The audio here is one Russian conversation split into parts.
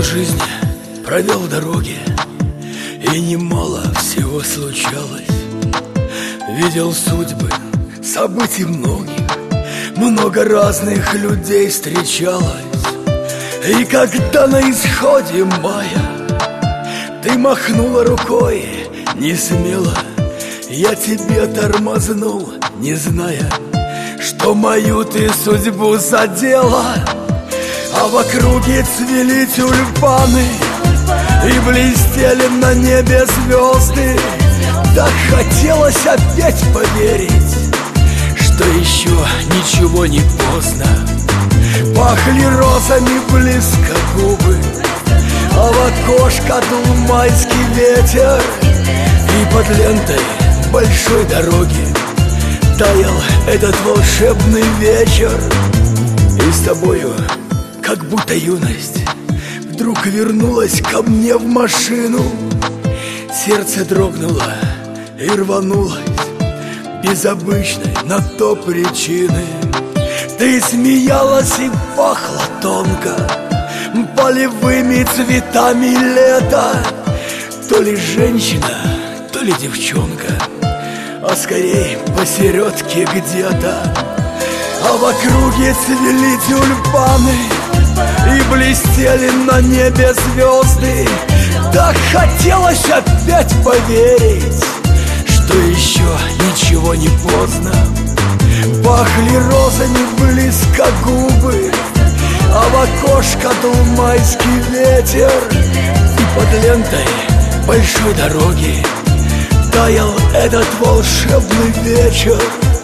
жизнь провел в дороге, и немало всего случалось. Видел судьбы, событий многих, много разных людей встречалось. И когда на исходе мая ты махнула рукой не смело, я тебе тормознул, не зная, что мою ты судьбу задела. А в округе цвели тюльпаны и блестели на небе звезды. Так хотелось опять поверить, что еще ничего не поздно. Пахли розами близко губы, а в окошко дул майский ветер. И под лентой большой дороги таял этот волшебный вечер. И с тобою, как будто юность, вдруг вернулась ко мне в машину. Сердце дрогнуло и рванулось без обычной на то причины. Ты смеялась и пахла тонко полевыми цветами лета. То ли женщина, то ли девчонка, а скорее посередке где-то. А в округе цвели тюльпаны и блестели на небе звезды. Так хотелось опять поверить, что еще ничего не поздно. Пахли розами близко губы, а в окошко дул майский ветер. И под лентой большой дороги таял этот волшебный вечер.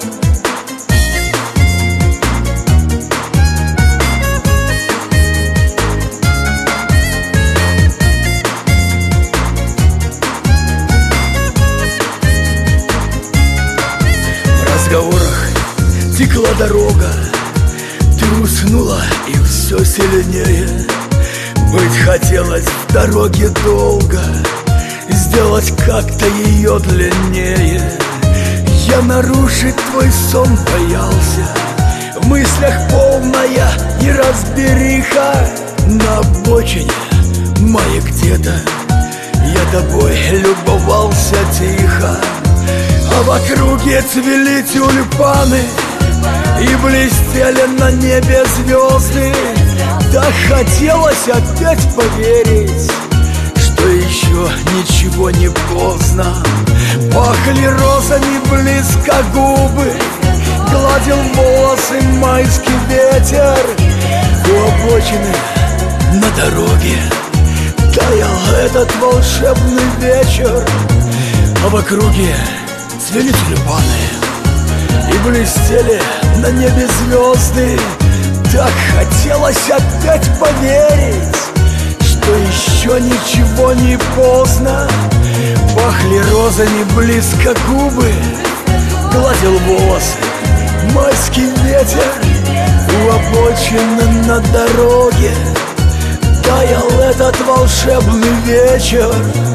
В разговорах текла дорога, ты уснула и все сильнее. Быть хотелось в дороге долго, сделать как-то ее длиннее. Я нарушить твой сон боялся, в мыслях полная неразбериха. На обочине мая где-то я тобой любовался тихо. А в округе цвели тюльпаны и блестели на небе звезды. Так хотелось опять поверить, что еще ничего не поздно. Пахли розами близко губы, гладил волосы майский ветер. У обочины на дороге таял этот волшебный вечер. А в округе цвели тюльпаны и блестели на небе звезды. Так хотелось опять поверить, что еще ничего не поздно. Пахли розами близко губы, гладил волосы майский ветер. У обочины на дороге таял этот волшебный вечер.